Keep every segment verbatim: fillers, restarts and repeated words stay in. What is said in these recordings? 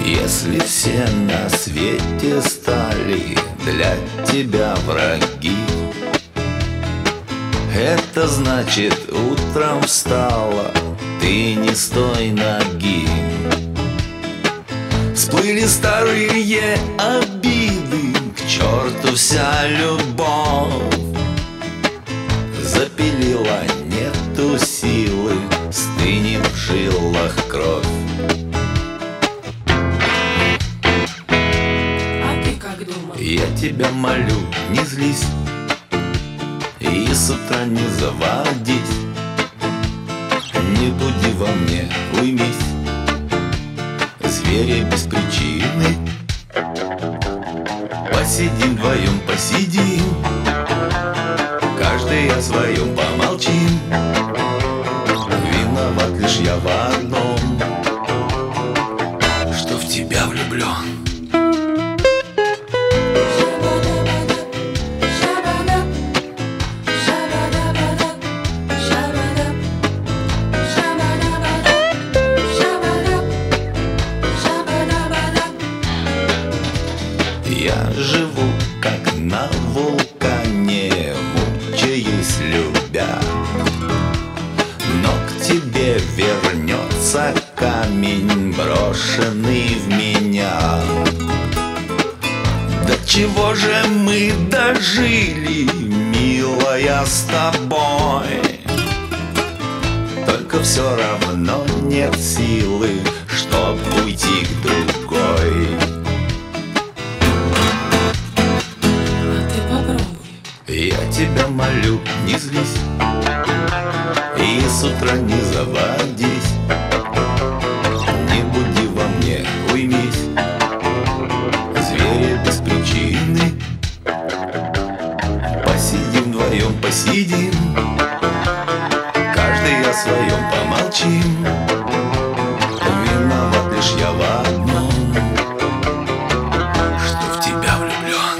Если все на свете стали для тебя враги, это значит, утром встала ты не с той ноги. Всплыли старые обиды, к черту вся любовь. Запилила, нету силы, стынет в жилах кровь. А ты как думал? Я тебя молю, не злись и с утра не заводись. Не буди во мне, уймись, звери без причины. Посидим вдвоем, посидим, каждый о своем помолчим. Виноват лишь я в одном, что в тебя влюблен. Я живу как на вулкане, мучаюсь любя, но к тебе вернется камень, брошенный в меня. До чего же мы дожили, милая, с тобой? Только все равно нет силы, чтоб уйти к другой. Я тебя молю, не злись и с утра не заводись. Не буди во мне, уймись, звери без причины. Посидим вдвоем, посидим, каждый о своем помолчим. Виноват лишь я в одном, что в тебя влюблен.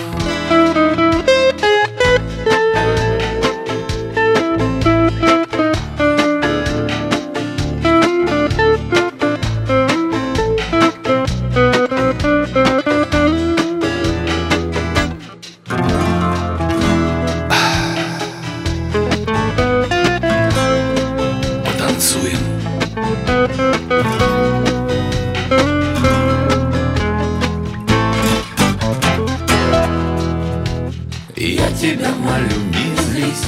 Потанцуем. Я тебя молю, не злись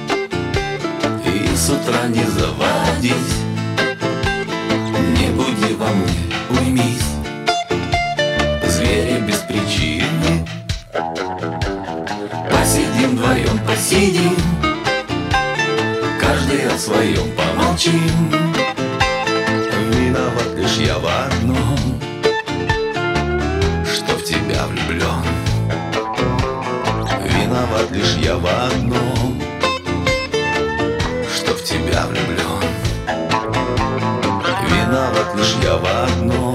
и с утра не заводись. Не буди во мне, уймись, звери без причины. Посидим вдвоем, посидим, каждый о своем помолчим. Виноват лишь я в одном, что в тебя влюблен. Виноват лишь я в одном, что в тебя влюблен. Виноват лишь я в одном,